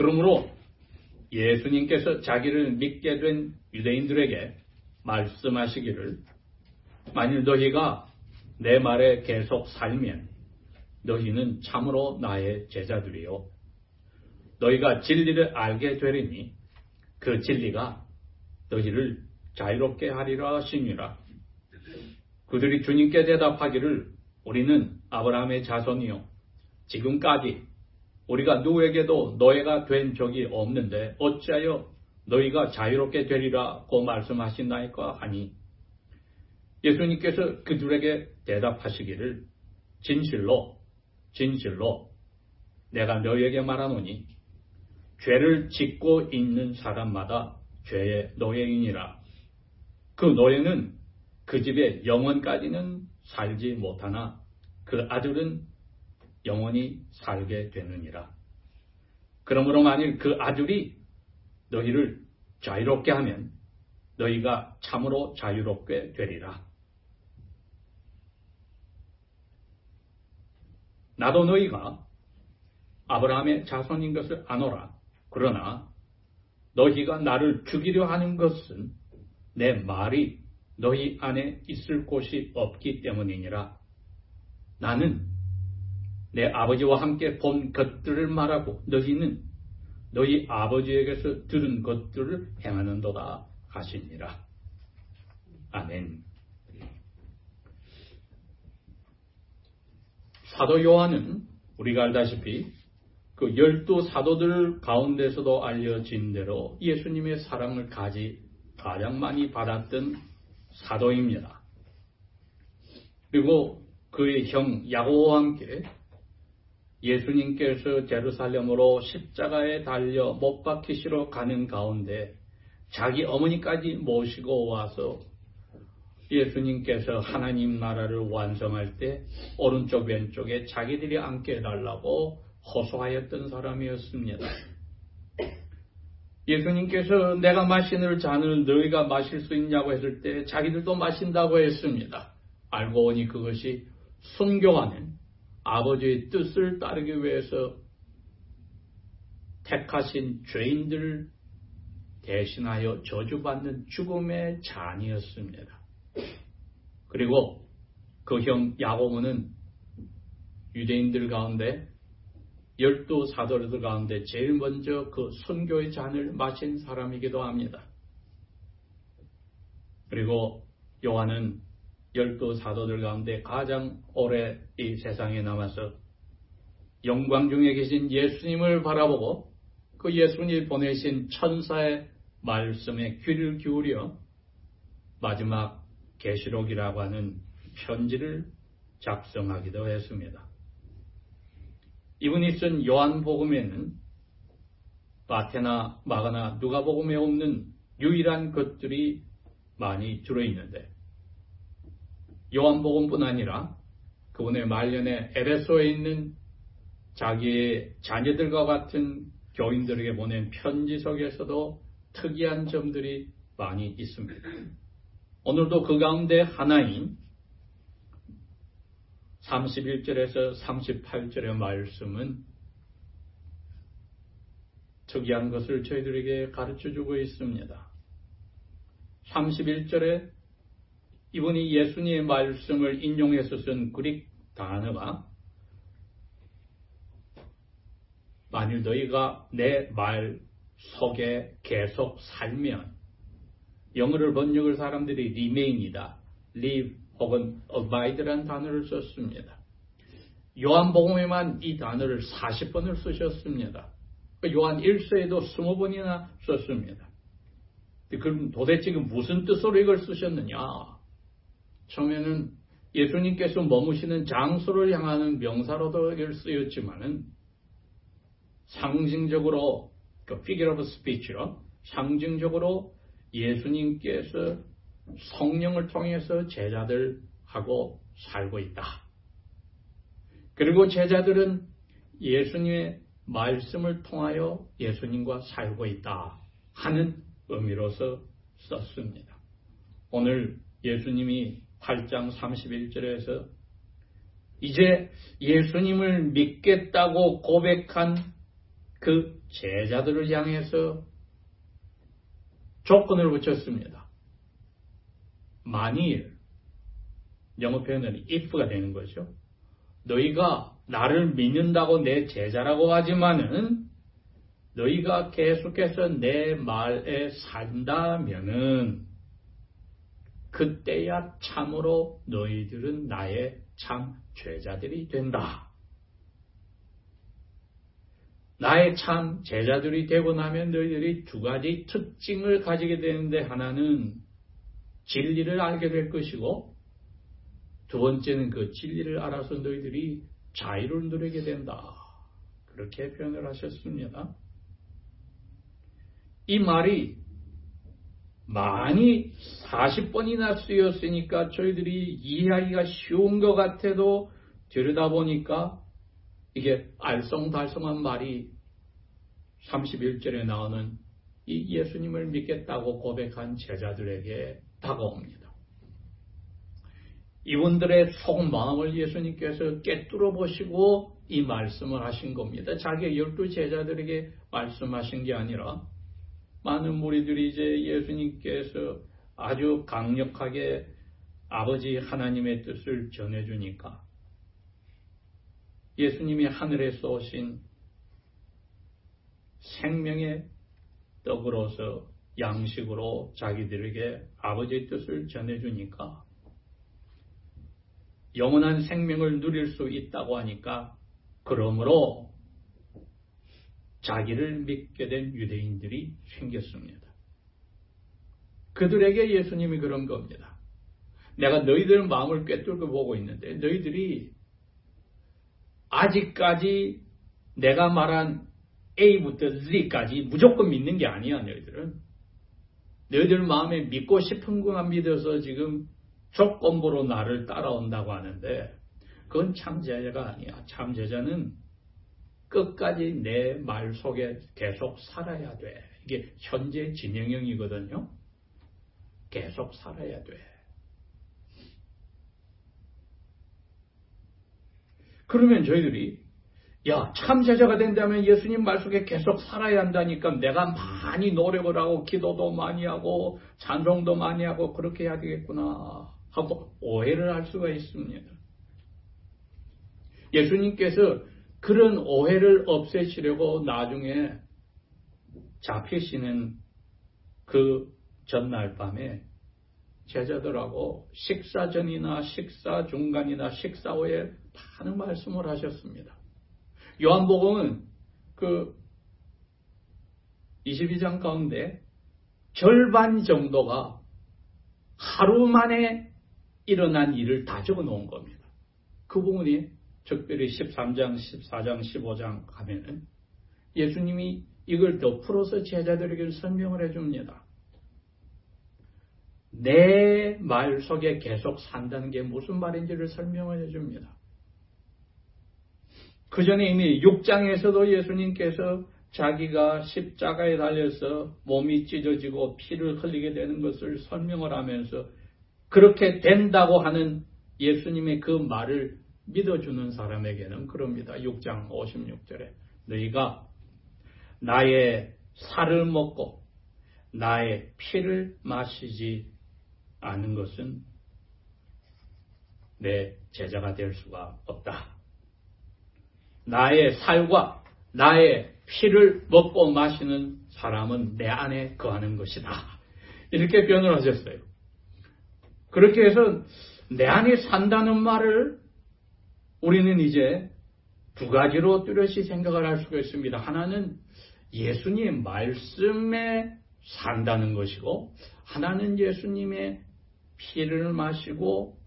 그러므로 예수님께서 자기를 믿게 된 유대인들에게 말씀하시기를 만일 너희가 내 말에 계속 살면 너희는 참으로 나의 제자들이요 너희가 진리를 알게 되리니 그 진리가 너희를 자유롭게 하리라 하시니라. 그들이 주님께 대답하기를 우리는 아브라함의 자손이요 지금까지 우리가 누구에게도 노예가 된 적이 없는데 어찌하여 너희가 자유롭게 되리라고 말씀하신다니까 하니 예수님께서 그들에게 대답하시기를 진실로 내가 너희에게 말하노니 죄를 짓고 있는 사람마다 죄의 노예이니라. 그 노예는 그 집에 영원까지는 살지 못하나 그 아들은 영원히 살게 되느니라. 그러므로 만일 그 아들이 너희를 자유롭게 하면 너희가 참으로 자유롭게 되리라. 나도 너희가 아브라함의 자손인 것을 아노라. 그러나 너희가 나를 죽이려 하는 것은 내 말이 너희 안에 있을 곳이 없기 때문이니라. 나는 내 아버지와 함께 본 것들을 말하고 너희는 너희 아버지에게서 들은 것들을 행하는도다 하시니라. 아멘. 사도 요한은 우리가 알다시피 그 12사도들 가운데서도 알려진 대로 예수님의 사랑을 가장 많이 받았던 사도입니다. 그리고 그의 형 야고보와 함께 예수님께서 제루살렘으로 십자가에 달려 못 박히시러 가는 가운데 자기 어머니까지 모시고 와서 예수님께서 하나님 나라를 완성할 때 오른쪽 왼쪽에 자기들이 앉게 해달라고 호소하였던 사람이었습니다. 예수님께서 내가 마시는 잔을 너희가 마실 수 있냐고 했을 때 자기들도 마신다고 했습니다. 알고 보니 그것이 순교하는 아버지의 뜻을 따르기 위해서 택하신 죄인들을 대신하여 저주받는 죽음의 잔이었습니다. 그리고 그 형 야고보는 유대인들 가운데 12사도들 가운데 제일 먼저 그 순교의 잔을 마신 사람이기도 합니다. 그리고 요한은 12사도들 가운데 가장 오래 이 세상에 남아서 영광 중에 계신 예수님을 바라보고 그 예수님이 보내신 천사의 말씀에 귀를 기울여 마지막 계시록이라고 하는 편지를 작성하기도 했습니다. 이분이 쓴 요한복음에는 마태나 마가나 누가복음에 없는 유일한 것들이 많이 들어있는데 요한복음뿐 아니라 그분의 말년에 에베소에 있는 자기의 자녀들과 같은 교인들에게 보낸 편지 속에서도 특이한 점들이 많이 있습니다. 오늘도 그 가운데 하나인 31절에서 38절의 말씀은 특이한 것을 저희들에게 가르쳐주고 있습니다. 31절에 이분이 예수님의 말씀을 인용해서 쓴 그릭 단어가 만일 너희가 내 말 속에 계속 살면 영어를 번역을 사람들이 remain이다. live 혹은 abide라는 단어를 썼습니다. 요한복음에만 이 단어를 40번을 쓰셨습니다. 요한 1서에도 20번이나 썼습니다. 그럼 도대체 무슨 뜻으로 이걸 쓰셨느냐? 처음에는 예수님께서 머무시는 장소를 향하는 명사로도 이걸 쓰였지만은 상징적으로 그 figure of speech로 상징적으로 예수님께서 성령을 통해서 제자들하고 살고 있다. 그리고 제자들은 예수님의 말씀을 통하여 예수님과 살고 있다 하는 의미로서 썼습니다. 오늘 예수님이 8장 31절에서 이제 예수님을 믿겠다고 고백한 그 제자들을 향해서 조건을 붙였습니다. 만일, 영어 표현은 if가 되는 거죠. 너희가 나를 믿는다고 내 제자라고 하지만은 너희가 계속해서 내 말에 산다면은 그때야 참으로 너희들은 나의 참 제자들이 된다. 나의 참 제자들이 되고 나면 너희들이 두 가지 특징을 가지게 되는데, 하나는 진리를 알게 될 것이고 두 번째는 그 진리를 알아서 너희들이 자유를 누리게 된다. 그렇게 표현을 하셨습니다. 이 말이 많이 40번이나 쓰였으니까 저희들이 이해하기가 쉬운 것 같아도 들여다보니까 이게 알쏭달쏭한 말이 31절에 나오는 이 예수님을 믿겠다고 고백한 제자들에게 다가옵니다. 이분들의 속마음을 예수님께서 꿰뚫어 보시고 이 말씀을 하신 겁니다. 자기의 12 제자들에게 말씀하신 게 아니라 많은 무리들이 이제 예수님께서 아주 강력하게 아버지 하나님의 뜻을 전해주니까 예수님이 하늘에서 오신 생명의 떡으로서 양식으로 자기들에게 아버지의 뜻을 전해주니까 영원한 생명을 누릴 수 있다고 하니까, 그러므로 자기를 믿게 된 유대인들이 생겼습니다. 그들에게 예수님이 그런 겁니다. 내가 너희들 마음을 꿰뚫고 보고 있는데 너희들이 아직까지 내가 말한 A부터 Z까지 무조건 믿는 게 아니야. 너희들 마음에 믿고 싶은 것만 믿어서 지금 조건부로 나를 따라온다고 하는데 그건 참 제자가 아니야. 참 제자는 끝까지 내 말 속에 계속 살아야 돼. 이게 현재 진행형이거든요. 계속 살아야 돼. 그러면 저희들이 참 제자가 된다면 예수님 말 속에 계속 살아야 한다니까 내가 많이 노력을 하고 기도도 많이 하고 찬송도 많이 하고 그렇게 해야 되겠구나 하고 오해를 할 수가 있습니다. 예수님께서 그런 오해를 없애시려고 나중에 잡히시는 그 전날 밤에 제자들하고 식사 전이나 식사 중간이나 식사 후에 많은 말씀을 하셨습니다. 요한복음은 그 22장 가운데 절반 정도가 하루 만에 일어난 일을 다 적어 놓은 겁니다. 그 부분이 특별히 13장, 14장, 15장 가면은 예수님이 이걸 더 풀어서 제자들에게 설명을 해줍니다. 내 말 속에 계속 산다는 게 무슨 말인지를 설명을 해줍니다. 그 전에 이미 6장에서도 예수님께서 자기가 십자가에 달려서 몸이 찢어지고 피를 흘리게 되는 것을 설명을 하면서 그렇게 된다고 하는 예수님의 그 말을 믿어주는 사람에게는 그럽니다. 6장 56절에 너희가 나의 살을 먹고 나의 피를 마시지 않은 것은 내 제자가 될 수가 없다. 나의 살과 나의 피를 먹고 마시는 사람은 내 안에 거하는 것이다. 이렇게 표현을 하셨어요. 그렇게 해서 내 안에 산다는 말을 우리는 이제 두 가지로 뚜렷이 생각을 할 수가 있습니다. 하나는 예수님 말씀에 산다는 것이고 하나는 예수님의 피를 마시고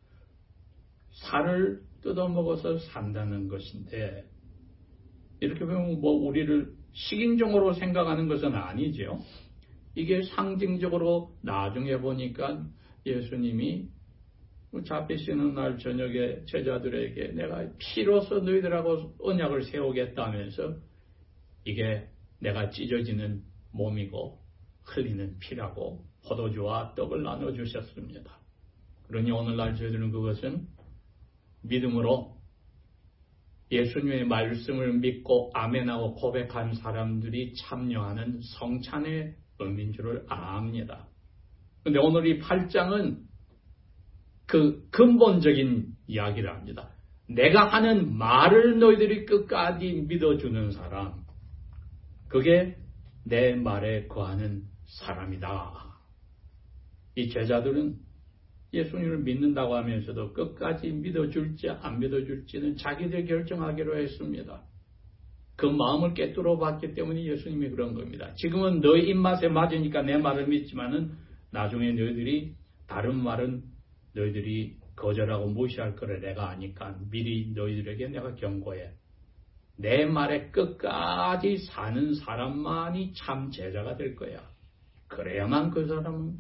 살을 뜯어먹어서 산다는 것인데 이렇게 보면 우리를 식인종으로 생각하는 것은 아니죠. 이게 상징적으로 나중에 보니까 예수님이 잡히시는 날 저녁에 제자들에게 내가 피로서 너희들하고 언약을 세우겠다면서 이게 내가 찢어지는 몸이고 흘리는 피라고 포도주와 떡을 나눠주셨습니다. 그러니 오늘날 저희들은 그것은 믿음으로 예수님의 말씀을 믿고 아멘하고 고백한 사람들이 참여하는 성찬의 의미인 줄을 압니다. 그런데 오늘 이 8장은 그 근본적인 이야기를 합니다. 내가 하는 말을 너희들이 끝까지 믿어주는 사람, 그게 내 말에 거하는 사람이다. 이 제자들은 예수님을 믿는다고 하면서도 끝까지 믿어줄지 안 믿어줄지는 자기들 결정하기로 했습니다. 그 마음을 깨뜨려 봤기 때문에 예수님이 그런 겁니다. 지금은 너희 입맛에 맞으니까 내 말을 믿지만은 나중에 너희들이 다른 말은 너희들이 거절하고 무시할 거를 내가 아니까 미리 너희들에게 내가 경고해. 내 말에 끝까지 사는 사람만이 참 제자가 될 거야. 그래야만 그 사람은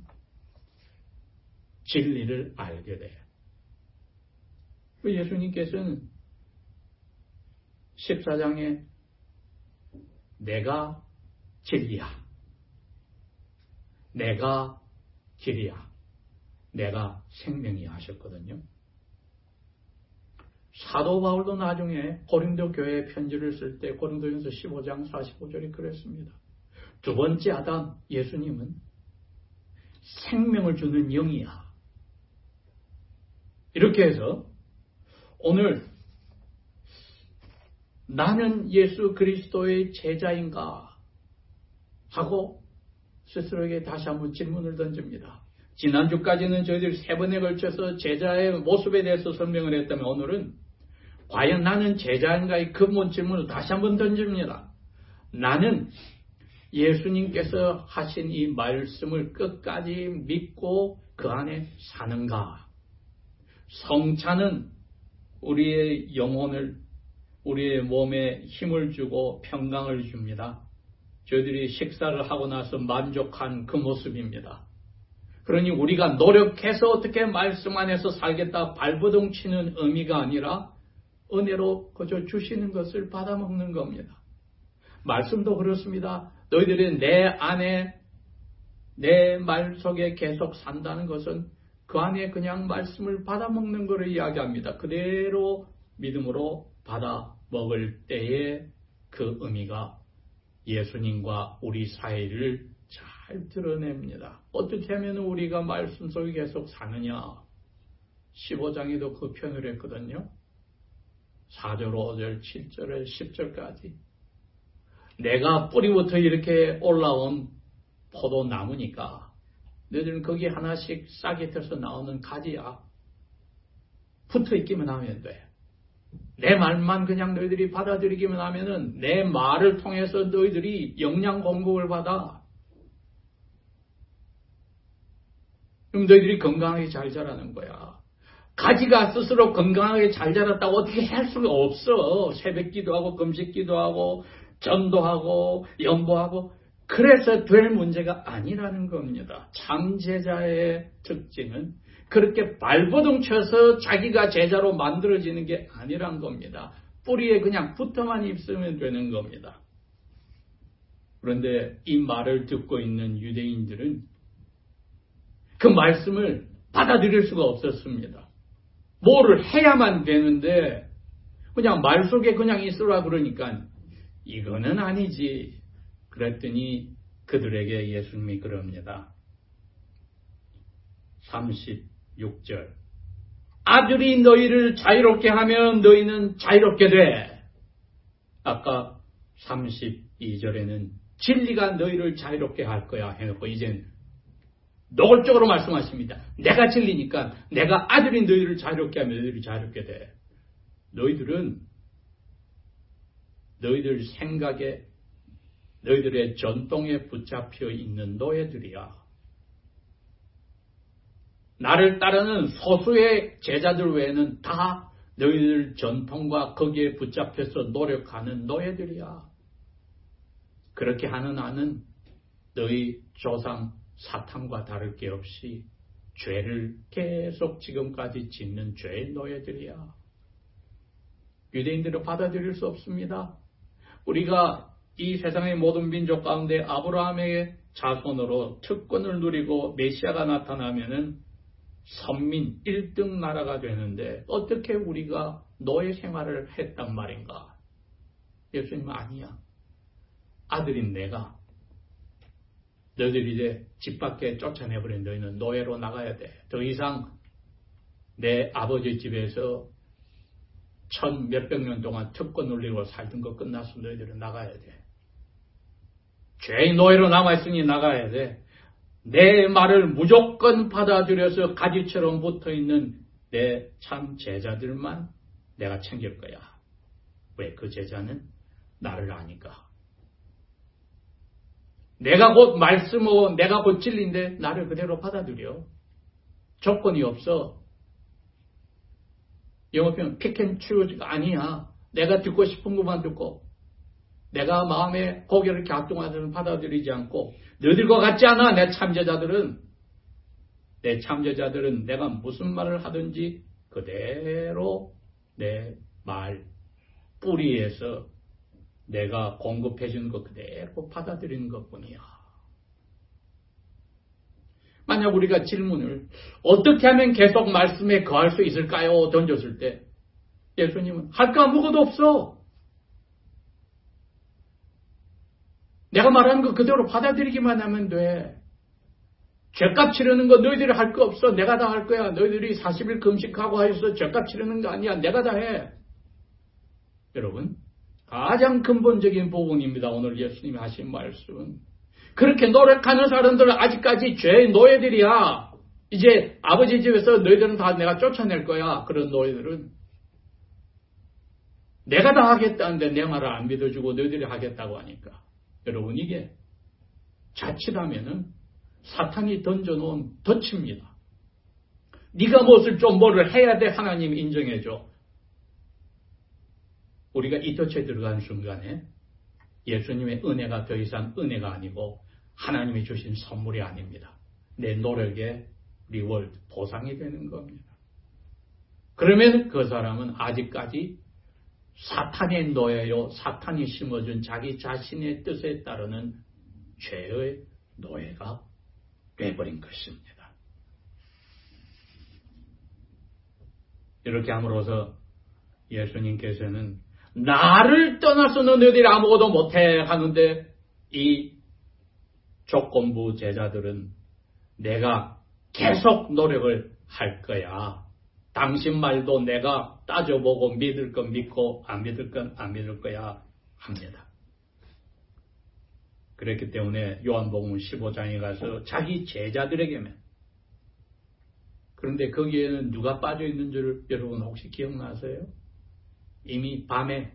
진리를 알게 돼. 예수님께서는 14장에 내가 진리야, 내가 길이야, 내가 생명이야 하셨거든요. 사도 바울도 나중에 고린도 교회에 편지를 쓸 때 고린도전서 15장 45절에 그랬습니다. 두 번째 아담 예수님은 생명을 주는 영이야. 이렇게 해서 오늘 나는 예수 그리스도의 제자인가 하고 스스로에게 다시 한번 질문을 던집니다. 지난주까지는 저희들이 3번에 걸쳐서 제자의 모습에 대해서 설명을 했다면 오늘은 과연 나는 제자인가의 근본 질문을 다시 한번 던집니다. 나는 예수님께서 하신 이 말씀을 끝까지 믿고 그 안에 사는가? 성찬은 우리의 영혼을, 우리의 몸에 힘을 주고 평강을 줍니다. 저희들이 식사를 하고 나서 만족한 그 모습입니다. 그러니 우리가 노력해서 어떻게 말씀 안에서 살겠다 발버둥 치는 의미가 아니라 은혜로 그저 주시는 것을 받아먹는 겁니다. 말씀도 그렇습니다. 너희들이 내 안에 내 말 속에 계속 산다는 것은 그 안에 그냥 말씀을 받아먹는 것을 이야기합니다. 그대로 믿음으로 받아먹을 때의 그 의미가 예수님과 우리 사이를 잘 드러냅니다. 어떻게 하면 우리가 말씀 속에 계속 사느냐? 15장에도 그 표현을 했거든요. 4절, 5절, 7절에 10절까지. 내가 뿌리부터 이렇게 올라온 포도나무니까 너희들은 거기 하나씩 싹이 펴서 나오는 가지야. 붙어있기만 하면 돼. 내 말만 그냥 너희들이 받아들이기만 하면은 내 말을 통해서 너희들이 영양 공급을 받아. 그럼 너희들이 건강하게 잘 자라는 거야. 가지가 스스로 건강하게 잘 자랐다고 어떻게 할 수가 없어. 새벽기도 하고 금식기도 하고 전도하고 연보하고 그래서 될 문제가 아니라는 겁니다. 참 제자의 특징은 그렇게 발버둥 쳐서 자기가 제자로 만들어지는 게 아니란 겁니다. 뿌리에 그냥 붙어만 있으면 되는 겁니다. 그런데 이 말을 듣고 있는 유대인들은 그 말씀을 받아들일 수가 없었습니다. 뭐를 해야만 되는데 그냥 말 속에 그냥 있으라 그러니까 이거는 아니지. 그랬더니 그들에게 예수님이 그럽니다. 36절. 아들이 너희를 자유롭게 하면 너희는 자유롭게 돼. 아까 32절에는 진리가 너희를 자유롭게 할 거야 해놓고 이젠 노골적으로 말씀하십니다. 내가 진리니까 내가 아들인 너희를 자유롭게 하면 너희들이 자유롭게 돼. 너희들은 너희들 생각에 너희들의 전통에 붙잡혀 있는 노예들이야. 나를 따르는 소수의 제자들 외에는 다 너희들 전통과 거기에 붙잡혀서 노력하는 노예들이야. 그렇게 하는 나는 너희 조상 사탄과 다를 게 없이 죄를 계속 지금까지 짓는 죄의 노예들이야. 유대인들은 받아들일 수 없습니다. 우리가 이 세상의 모든 민족 가운데 아브라함의 자손으로 특권을 누리고 메시아가 나타나면은 선민 1등 나라가 되는데 어떻게 우리가 노예 생활을 했단 말인가? 예수님은 아니야. 아들인 내가 너희들이 이제 집 밖에 쫓아내버린 너희는 노예로 나가야 돼. 더 이상 내 아버지 집에서 1000몇백 년 동안 특권 눌리고 살던 거 끝났어. 너희들은 나가야 돼. 죄의 노예로 남아있으니 나가야 돼. 내 말을 무조건 받아들여서 가지처럼 붙어있는 내 참 제자들만 내가 챙길 거야. 왜? 그 제자는 나를 아니까. 내가 곧 말씀하고 내가 곧 진리인데 나를 그대로 받아들여. 조건이 없어. 영어 표현 픽앤추즈가 아니야. 내가 듣고 싶은 것만 듣고 내가 마음에 고개를 갸뚱하듯 받아들이지 않고 너희들과 같지 않아. 내 참제자들은 내가 무슨 말을 하든지 그대로 내 말 뿌리에서 내가 공급해 준 것 그대로 받아들이는 것뿐이야. 만약 우리가 질문을 어떻게 하면 계속 말씀에 거할 수 있을까요? 던졌을 때 예수님은 할 거 아무것도 없어. 내가 말하는 거 그대로 받아들이기만 하면 돼. 죄값 치르는 거 너희들이 할 거 없어. 내가 다 할 거야. 너희들이 40일 금식하고 해서 죄값 치르는 거 아니야. 내가 다 해. 여러분, 가장 근본적인 부분입니다. 오늘 예수님이 하신 말씀은. 그렇게 노력하는 사람들은 아직까지 죄의 노예들이야. 이제 아버지 집에서 너희들은 다 내가 쫓아낼 거야. 그런 노예들은. 내가 다 하겠다는데 내 말을 안 믿어주고 너희들이 하겠다고 하니까. 여러분, 이게 자칫하면은 사탄이 던져놓은 덫입니다. 네가 무엇을 좀 뭐를 해야 돼. 하나님 인정해줘. 우리가 이 덫에 들어가는 순간에 예수님의 은혜가 더 이상 은혜가 아니고 하나님이 주신 선물이 아닙니다. 내 노력의 리월드, 보상이 되는 겁니다. 그러면 그 사람은 아직까지 사탄의 노예요. 사탄이 심어준 자기 자신의 뜻에 따르는 죄의 노예가 되어버린 것입니다. 이렇게 함으로써 예수님께서는 나를 떠나서는 너희들이 아무것도 못해 하는데 이 조건부 제자들은 내가 계속 노력을 할 거야. 당신 말도 내가 따져보고 믿을 건 믿고 안 믿을 건 안 믿을 거야 합니다. 그렇기 때문에 요한복음 15장에 가서 자기 제자들에게만 그런데 거기에는 누가 빠져 있는 줄 여러분 혹시 기억나세요? 이미 밤에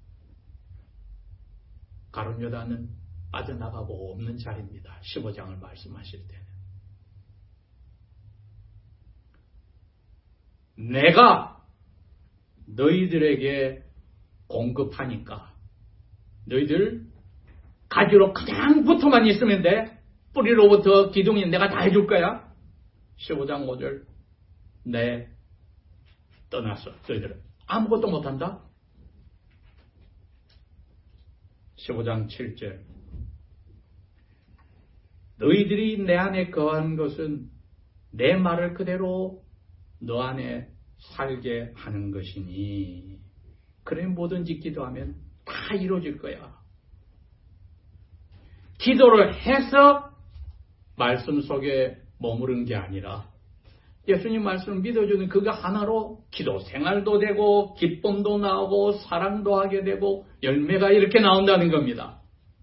가룟 요단은 빠져나가고 없는 자리입니다. 15장을 말씀하실 때는. 내가 너희들에게 공급하니까 너희들 가지로 그냥 붙어만 있으면 돼. 뿌리로부터 기둥이 내가 다 해줄 거야. 15장 5절 내 떠났어. 너희들은 아무것도 못한다. 15장 7절 너희들이 내 안에 거하는 것은 내 말을 그대로 너 안에 살게 하는 것이니 그래 뭐든지 기도하면 다 이루어질 거야. 기도를 해서 말씀 속에 머무른 게 아니라 예수님 말씀을 믿어주는 그거 하나로 기도 생활도 되고 기쁨도 나오고 사랑도 하게 되고 열매가 이렇게 나온다는 겁니다.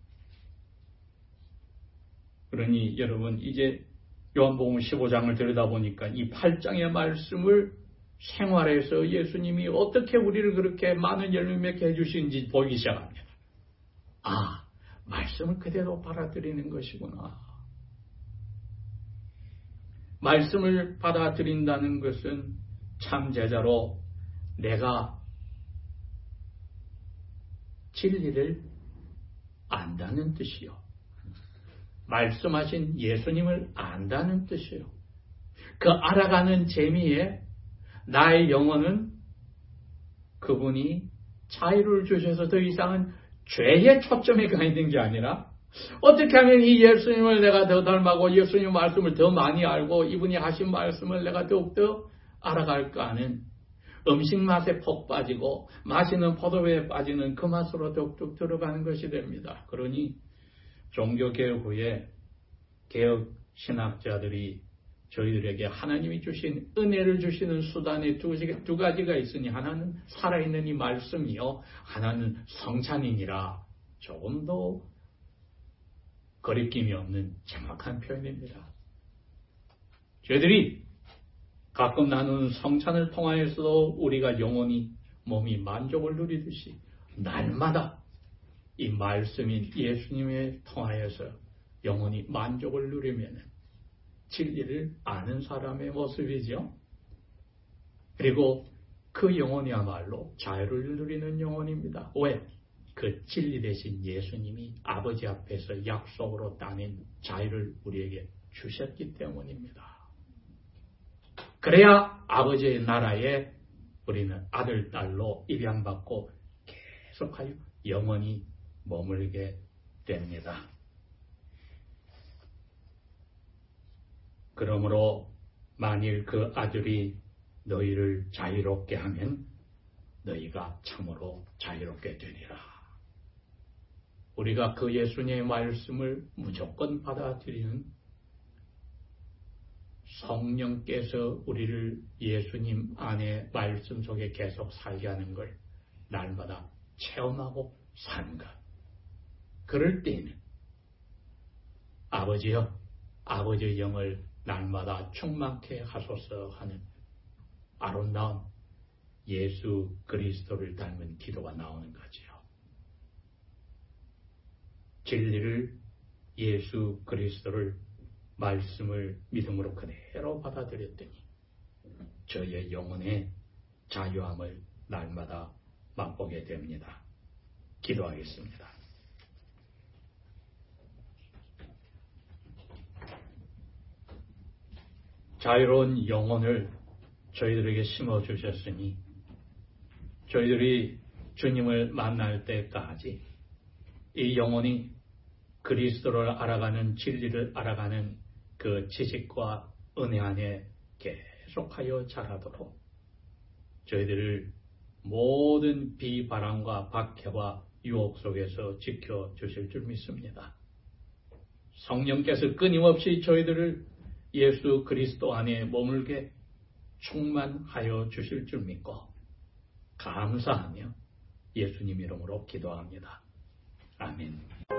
그러니 여러분 이제 요한복음 15장을 들여다보니까 이 8장의 말씀을 생활에서 예수님이 어떻게 우리를 그렇게 많은 열매 맺게 해주시는지 보기 시작합니다. 아, 말씀을 그대로 받아들이는 것이구나. 말씀을 받아들인다는 것은 참 제자로 내가 진리를 안다는 뜻이요. 말씀하신 예수님을 안다는 뜻이요. 그 알아가는 재미에 나의 영혼은 그분이 자유를 주셔서 더 이상은 죄에 초점에 가 있는 게 아니라 어떻게 하면 이 예수님을 내가 더 닮아고 예수님 말씀을 더 많이 알고 이분이 하신 말씀을 내가 더욱더 알아갈까 하는 음식 맛에 푹 빠지고 마시는 포도주에 빠지는 그 맛으로 더욱더 들어가는 것이 됩니다. 그러니 종교개혁 후에 개혁 신학자들이 저희들에게 하나님이 주신 은혜를 주시는 수단이 두 가지가 있으니 하나는 살아있는 이 말씀이요 하나는 성찬이니라 조금 더 거리낌이 없는 정확한 표현입니다. 저희들이 가끔 나누는 성찬을 통하여서도 우리가 영혼이 몸이 만족을 누리듯이 날마다 이 말씀인 예수님에 통하여서 영혼이 만족을 누리면 진리를 아는 사람의 모습이죠. 그리고 그 영혼이야말로 자유를 누리는 영혼입니다. 왜? 그 진리 대신 예수님이 아버지 앞에서 약속으로 따낸 자유를 우리에게 주셨기 때문입니다. 그래야 아버지의 나라에 우리는 아들, 딸로 입양받고 계속하여 영원히 머물게 됩니다. 그러므로 만일 그 아들이 너희를 자유롭게 하면 너희가 참으로 자유롭게 되리라. 우리가 그 예수님의 말씀을 무조건 받아들이는 성령께서 우리를 예수님 안에 말씀 속에 계속 살게 하는 걸 날마다 체험하고 사는 것. 그럴 때에는 아버지여, 아버지의 영을 날마다 충만케 하소서 하는 아름다운 예수 그리스도를 닮은 기도가 나오는 거지요. 진리를 예수 그리스도를 말씀을 믿음으로 그대로 받아들였더니 저의 영혼의 자유함을 날마다 맛보게 됩니다. 기도하겠습니다. 자유로운 영혼을 저희들에게 심어주셨으니 저희들이 주님을 만날 때까지 이 영혼이 그리스도를 알아가는 진리를 알아가는 그 지식과 은혜 안에 계속하여 자라도록 저희들을 모든 비바람과 박해와 유혹 속에서 지켜주실 줄 믿습니다. 성령께서 끊임없이 저희들을 예수 그리스도 안에 머물게 충만하여 주실 줄 믿고 감사하며 예수님 이름으로 기도합니다. 아멘.